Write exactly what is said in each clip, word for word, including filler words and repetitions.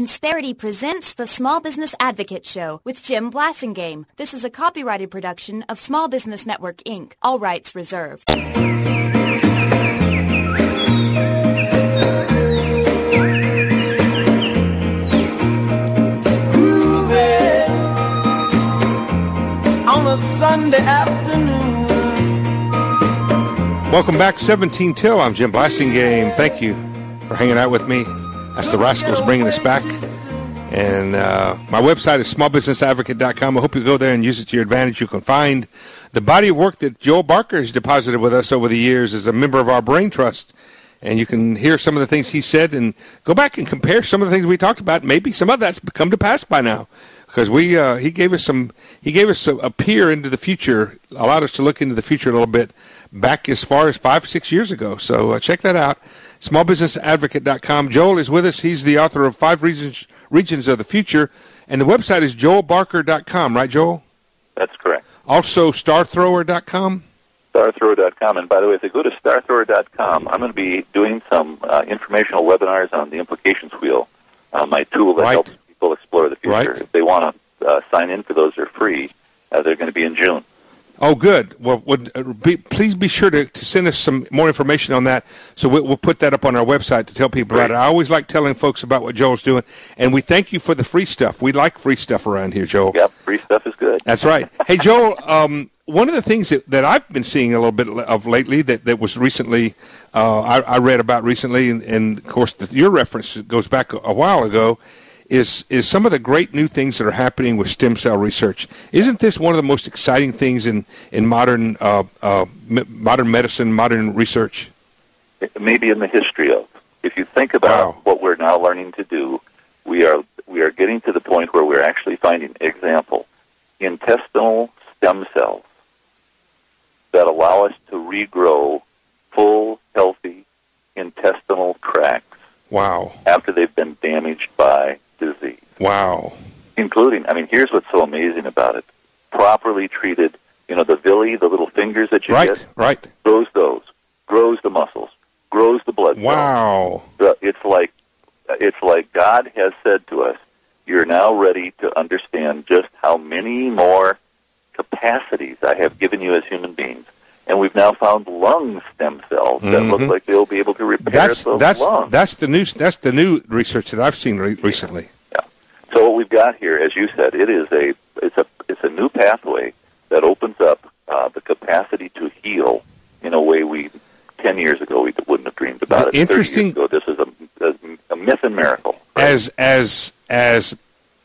Insperity presents the Small Business Advocate Show with Jim Blasingame. This is a copyrighted production of Small Business Network, Incorporated. All rights reserved. On a Sunday afternoon. Welcome back, seventeen till. I'm Jim Blasingame. Thank you for hanging out with me. That's the Rascals bringing us back. And uh, my website is small business advocate dot com. I hope you go there and use it to your advantage. You can find the body of work that Joel Barker has deposited with us over the years as a member of our Brain Trust. And you can hear some of the things he said and go back and compare some of the things we talked about. Maybe some of that's come to pass by now. Because we, uh, he gave us some, he gave us a, a peer into the future, allowed us to look into the future a little bit back as far as five, six years ago. So uh, check that out, small business advocate dot com. Joel is with us. He's the author of Five Regions, Regions of the Future, and the website is joel barker dot com, right, Joel? That's correct. Also, star thrower dot com? star thrower dot com. And by the way, if they go to star thrower dot com, I'm going to be doing some uh, informational webinars on the implications wheel, uh, my tool that right. helps people explore the future. Right. If they want to uh, sign in for those, they're free. Uh, they're going to be in June. Oh, good. Well, would, uh, be, please be sure to, to send us some more information on that, so we, we'll put that up on our website to tell people Great. about it. I always like telling folks about what Joel's doing, and we thank you for the free stuff. We like free stuff around here, Joel. Yep, free stuff is good. That's right. Hey, Joel, um, one of the things that, that I've been seeing a little bit of lately that, that was recently, uh, I, I read about recently, and, and of course the, your reference goes back a, a while ago, is is some of the great new things that are happening with stem cell research. Isn't this one of the most exciting things in, in modern uh, uh, m- modern medicine, modern research? Maybe in the history of. If you think about Wow. what we're now learning to do, we are we are getting to the point where we're actually finding, example, intestinal stem cells that allow us to regrow full, healthy intestinal tracts. Wow. After they've been damaged by disease. Wow. Including, I mean, here's what's so amazing about it. Properly treated, you know, the villi, the little fingers that you Right, get, right. grows those, grows the muscles, grows the blood cells. Wow. The, it's like it's like God has said to us, you're now ready to understand just how many more capacities I have given you as human beings. And we've now found lung stem cells that Mm-hmm. look like they'll be able to repair That's the that's lungs. that's the new that's the new research that I've seen re- recently. Yeah. So what we've got here, as you said, it is a it's a it's a new pathway that opens up uh, the capacity to heal in a way we ten years ago we wouldn't have dreamed about it. Interesting. thirty years ago, this is a, a, a myth and miracle. Right? As as as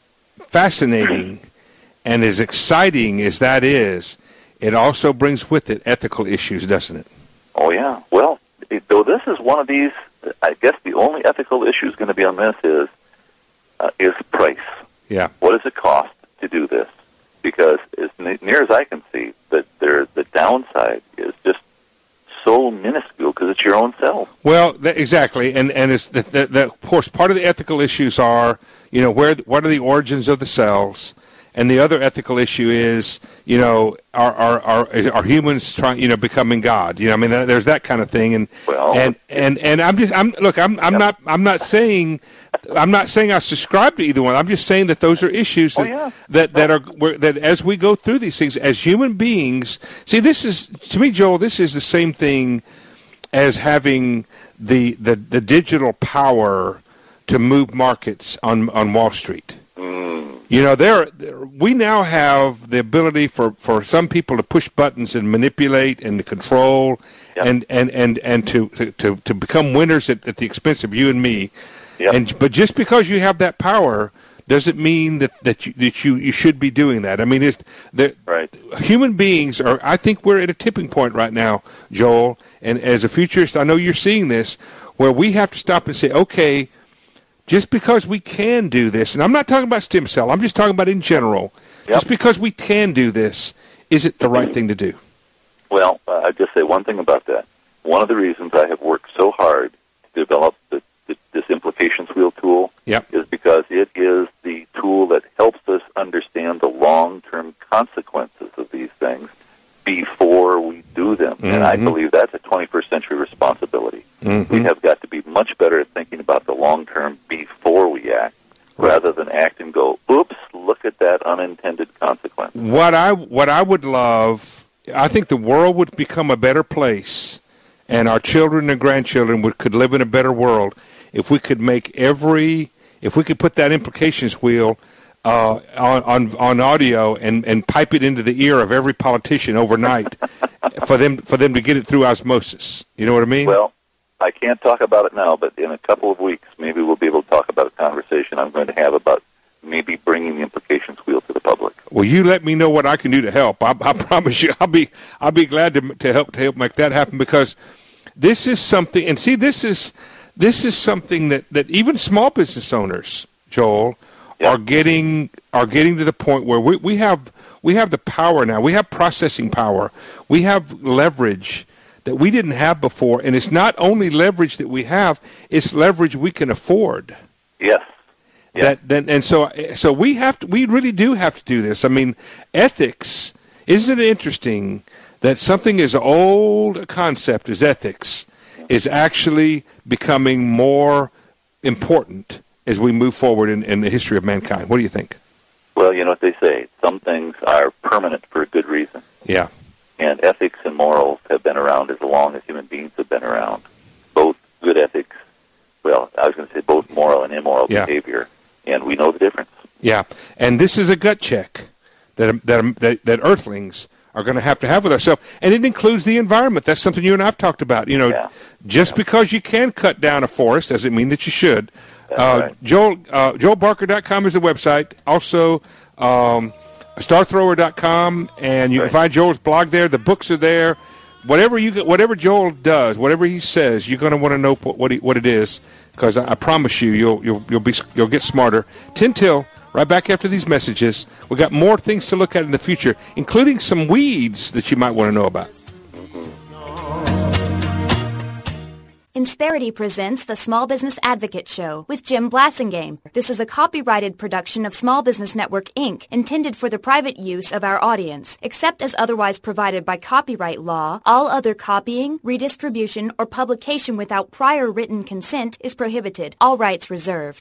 fascinating and as exciting as that is, it also brings with it ethical issues, doesn't it? Oh yeah. Well, it, though this is one of these, I guess the only ethical issue is going to be on this is uh, is price. Yeah. What does it cost to do this? Because as near as I can see, that there the downside is just so minuscule because it's your own cells. Well, th- exactly, and and it's the, the, the of course part of the ethical issues are, you know, where what are the origins of the cells, and the other ethical issue is, you know, are are are, are humans trying, you know, becoming God? You know, I mean, there's that kind of thing, and Well, and, and and I'm just I'm look I'm I'm Yep. not I'm not saying. I'm not saying I subscribe to either one. I'm just saying that those are issues that Oh, yeah. that, that are where, that as we go through these things as human beings. See, this is to me, Joel. This is the same thing as having the the, the digital power to move markets on on Wall Street. Mm. You know, there we now have the ability for, for some people to push buttons and manipulate and to control Yep. and, and, and, and to, to, to become winners at, at the expense of you and me. Yep. And but just because you have that power doesn't mean that, that you that you, you should be doing that. I mean, it's the Right. human beings are. I think we're at a tipping point right now, Joel. And as a futurist, I know you're seeing this, where we have to stop and say, okay, just because we can do this, and I'm not talking about stem cell, I'm just talking about in general. Yep. Just because we can do this, is it the right thing to do? Well, uh, I'd just say one thing about that. One of the reasons I have worked so hard to develop the, the, this implications wheel tool Yep. is because it is the tool that helps us understand the long-term consequences of these things before we do them. Mm-hmm. And I believe that's a twenty-first century responsibility. Mm-hmm. We have got to be much better at thinking about the long term before we act. rather than act and go, oops, look at that unintended consequence. What I what I would love, I think the world would become a better place, and our children and grandchildren would could live in a better world if we could make every, if we could put that implications wheel uh, on, on on audio and, and pipe it into the ear of every politician overnight for them for them to get it through osmosis. You know what I mean? Well, I can't talk about it now, but in a couple of weeks, maybe we'll be able to talk about a conversation I'm going to have about maybe bringing the implications wheel to the public. Well, you let me know what I can do to help. I, I promise you, I'll be I'll be glad to to help to help make that happen, because this is something. And see, this is this is something that, that even small business owners, Joel, yeah. are getting are getting to the point where we, we have we have the power now. We have processing power. We have leverage that we didn't have before, and it's not only leverage that we have; it's leverage we can afford. Yes. Yeah. That then and so so we have to we really do have to do this. I mean, ethics. Isn't it interesting that something as old a concept as ethics is actually becoming more important as we move forward in, in the history of mankind? What do you think? Well, you know what they say. Some things are permanent for a good reason. Yeah. And ethics and morals have been around as long as human beings have been around. Both good ethics, well, I was going to say both moral and immoral yeah. behavior, and we know the difference. Yeah, and this is a gut check that that that, that Earthlings are going to have to have with ourselves, and it includes the environment. That's something you and I have talked about. You know, yeah. just yeah. because you can cut down a forest doesn't mean that you should. That's uh, right. Joel uh, Joel Barker dot com is the website. Also, um, star thrower dot com, and you right. can find Joel's blog there. The books are there. Whatever you, whatever Joel does, whatever he says, you're going to want to know what he, what it is, because I, I promise you, you'll you'll you'll be you'll get smarter. Tin Till, right back after these messages. We got more things to look at in the future, including some weeds that you might want to know about. Insperity presents the Small Business Advocate Show with Jim Blasingame. This is a copyrighted production of Small Business Network, Incorporated, intended for the private use of our audience. Except as otherwise provided by copyright law, all other copying, redistribution, or publication without prior written consent is prohibited. All rights reserved.